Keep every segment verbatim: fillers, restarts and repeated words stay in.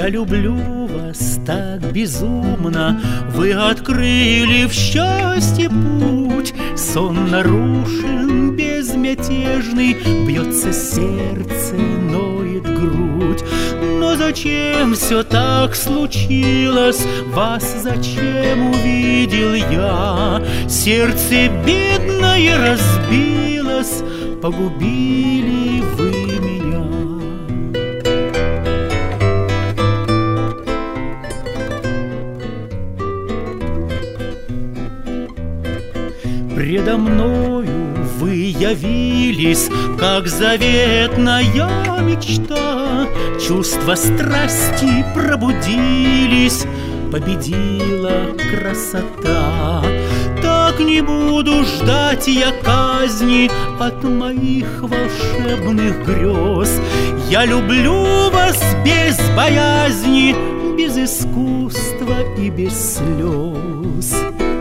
люблю вас так безумно, вы открыли в счастье путь. Сон нарушен, безмятежный, бьется сердце, ноет грудь. Но зачем все так случилось? Вас зачем увидел я? Сердце бедное разбилось, погубили вы меня. Предо мною вы явились, как заветная мечта. Чувства страсти пробудились, победила красота. Так не буду ждать я казни от моих волшебных грез. Я люблю вас без боязни, без искусства и без слез.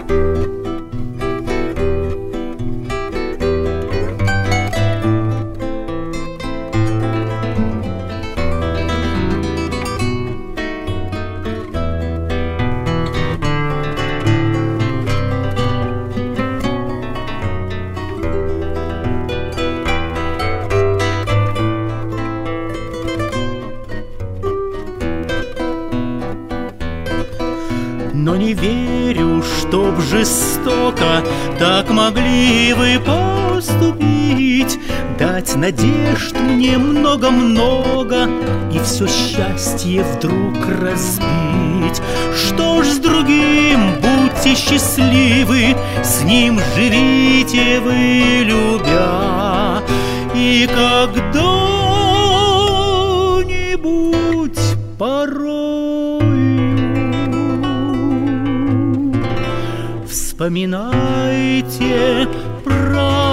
Но не верю, чтоб жестоко так могли вы поступить, дать надежд мне много-много и все счастье вдруг разбить. Что ж с другим, будьте счастливы, с ним живите вы, любя. И когда-нибудь порой вспоминайте про